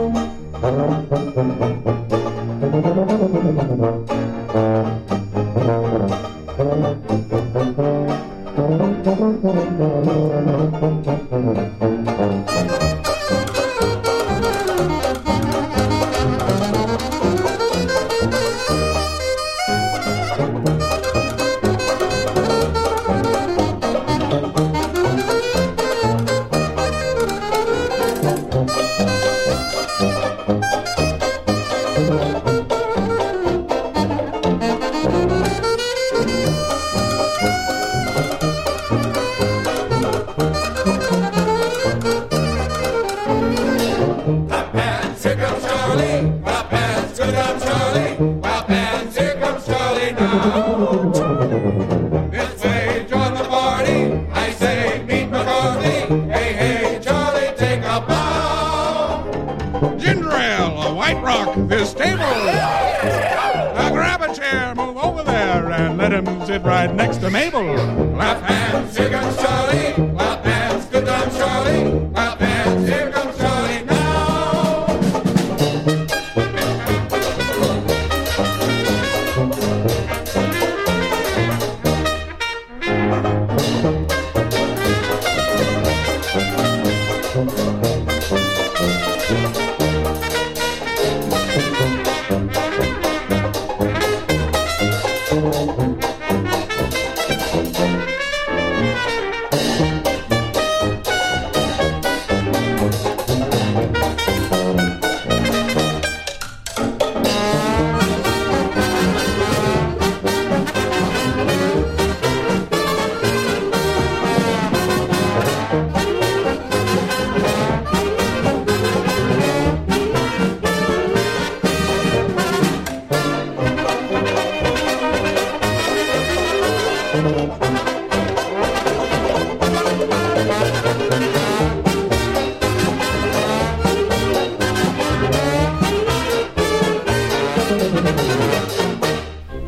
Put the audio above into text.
This way, join the party. I say, meet McCarthy. Hey, hey, Charlie, take a bow. Ginger ale, a White Rock, this table. Now grab a chair, move over there, and let him sit right next to Mabel. Clap hands, here comes Charlie. Clap hands, good time, Charlie. Clap hands, here comes Charlie now.